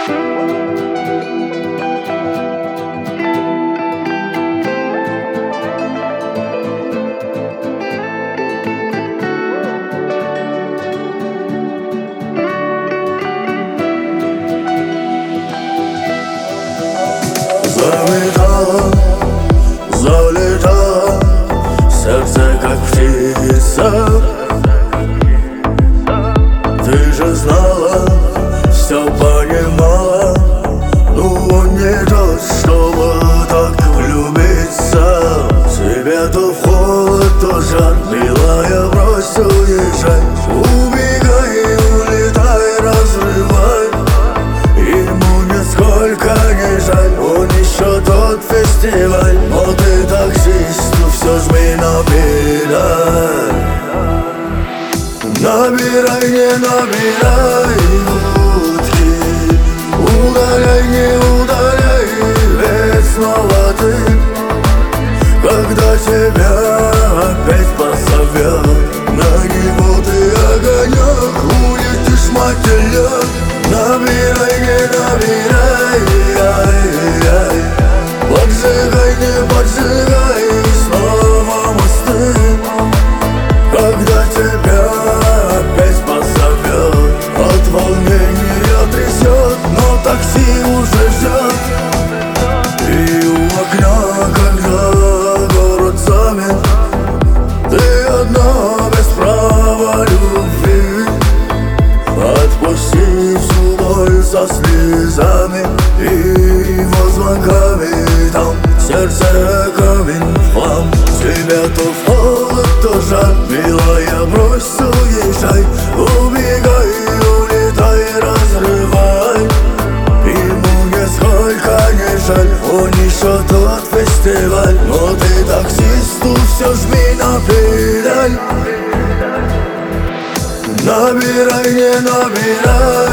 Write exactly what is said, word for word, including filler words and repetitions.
Залетала, залетала, сердце как птица. Ты же знала, все понимала, ну он не тот, чтобы так влюбиться. Тебя то в холод, то жар, милая, брось, уезжай. Убегай, улетай, разрывай. Ему нисколько не жаль, он еще тот фестиваль. Но ты таксисту все жми на педаль. Набирай, не набирай утки, удаляй, не удаляй, ведь снова ты. Когда тебя опять позовет, на него ты огонек, улетишь мотылек. Набирай, не набирай, ай, ай. Поджигай, не поджигай, снова мосты. Когда тебя опять позовет, от волнения трясет, но такси уже ждет. И у окна, когда город замер, ты одна без права любви. Отпусти всю боль со слезами и звонками. Там сердце камень в хлам. Тебя то в холод, то жар, милая, брось, уезжай. Убегай, улетай, разрывай. Ему нисколько не жаль, он еще тот фестиваль. Но ты таксисту все жми на педаль. Набирай, не набирай